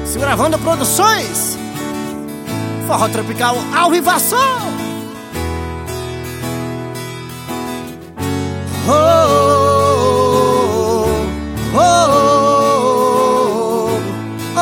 Gravando Produções, Forró Tropical ao vivação. Oh, oh, oh,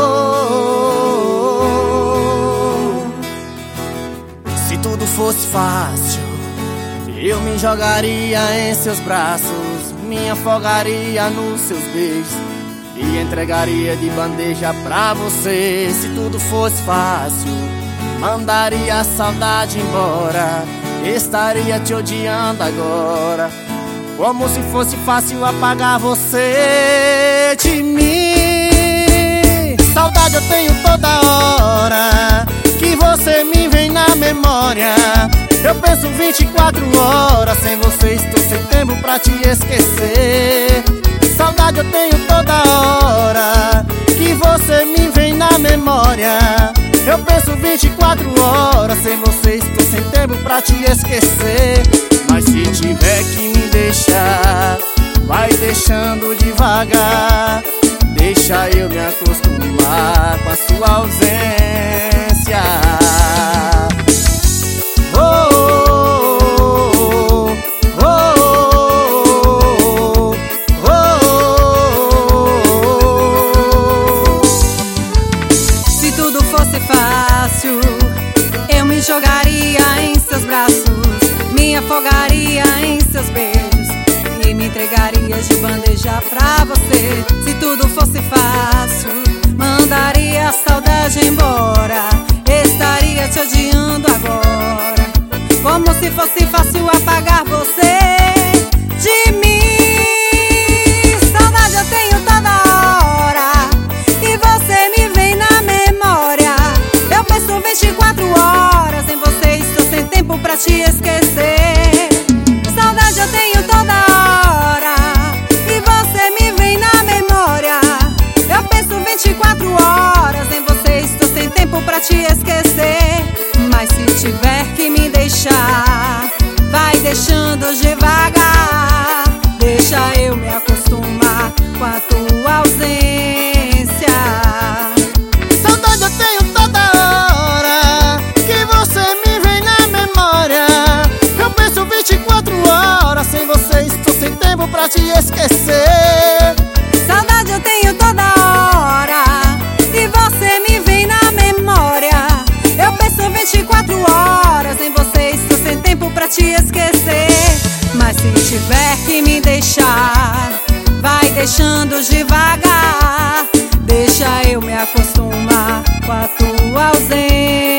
oh, oh. Se tudo fosse fácil, eu me jogaria em seus braços, me afogaria nos seus beijos e entregaria de bandeja pra você. Se tudo fosse fácil, mandaria a saudade embora, estaria te odiando agora, como se fosse fácil apagar você de mim. Saudade eu tenho toda hora, que você me vem na memória. Eu penso 24 horas, sem você estou sem tempo pra te esquecer. Saudade eu tenho toda hora, que você me vem na memória. Eu penso 24 horas, sem você estou sem tempo pra te esquecer. Mas se tiver que me deixar, vai deixando devagar, deixa eu me acostumar com a sua ausência. Fácil, eu me jogaria em seus braços, me afogaria em seus beijos e me entregaria de bandeja pra você. Se tudo fosse fácil, mandaria a saudade embora, estaria te odiando agora, como se fosse fácil apagar você de mim. Saudade eu tenho toda hora, e você me vem na memória. Eu penso 24 horas em você, estou sem tempo pra te esquecer. Saudade eu tenho toda hora, e você me vem na memória. Eu penso 24 horas em você, estou sem tempo pra te esquecer. Mas se tiver que me deixar, vai deixando devagar, deixa eu me acostumar com a tua ausência. Saudade eu tenho toda hora, que você me vem na memória. Eu penso 24 horas, sem você estou sem tempo pra te esquecer. Saudade eu tenho toda hora, e você me vem na memória. Eu penso 24 horas em você, estou sem tempo pra te esquecer. Mas se tiver que me deixar, vai deixando devagar, deixa eu me acostumar com a tua ausência.